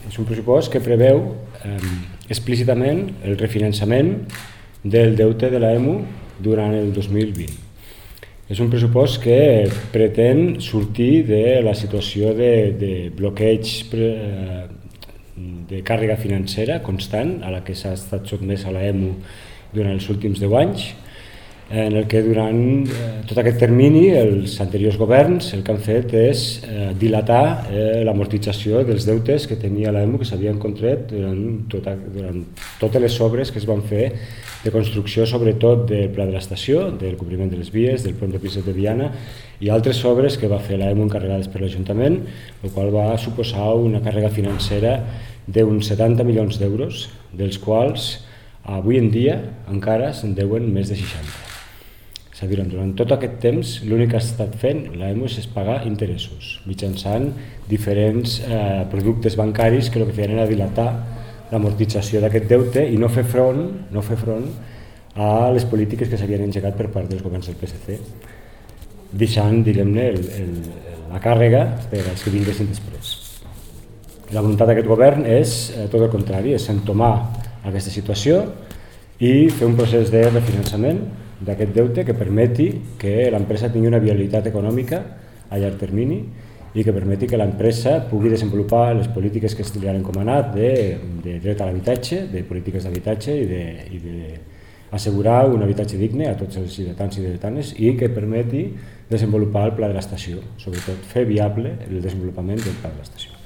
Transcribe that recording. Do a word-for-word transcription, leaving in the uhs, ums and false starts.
és un pressupost que preveu eh, explícitament el refinançament del deute de l'E M U durant el dos mil vint. És un pressupost que pretén sortir de la situació de, de bloqueig eh, de càrrega financera constant a la que s'ha estat sotmesa l'E M U durant els últims deu anys, en el que durant eh, tot aquest termini els anteriors governs el que han fet és eh, dilatar eh, l'amortització dels deutes que tenia l'E M U, que s'havien contret durant, tota, durant totes les obres que es van fer de construcció, sobretot del Pla de l'Estació, del cobriment de les vies, del pont de Piset de Viana i altres obres que va fer l'E M U encarregades per l'Ajuntament, el qual va suposar una càrrega financera d'uns setanta milions d'euros, dels quals avui en dia encara se'n deuen més de seixanta. És a dir, durant tot aquest temps l'únic que ha estat fent l'E M U és pagar interessos mitjançant diferents eh, productes bancaris que el que feien era dilatar l'amortització d'aquest deute i no fer front, no fer front a les polítiques que s'havien engegat per part dels governs del P S C, deixant, diguem-ne, el, el, la càrrega per als que vinguessin després. La voluntat d'aquest govern és eh, tot el contrari, és entomar aquesta situació i fer un procés de refinançament d'aquest deute que permeti que l'empresa tingui una viabilitat econòmica a llarg termini i que permeti que l'empresa pugui desenvolupar les polítiques que li han encomanat de, de dret a l'habitatge, de polítiques d'habitatge i de, i de assegurar un habitatge digne a tots els ciutadans i ciutadanes i que permeti desenvolupar el Pla de l'Estació, sobretot fer viable el desenvolupament del Pla de l'Estació.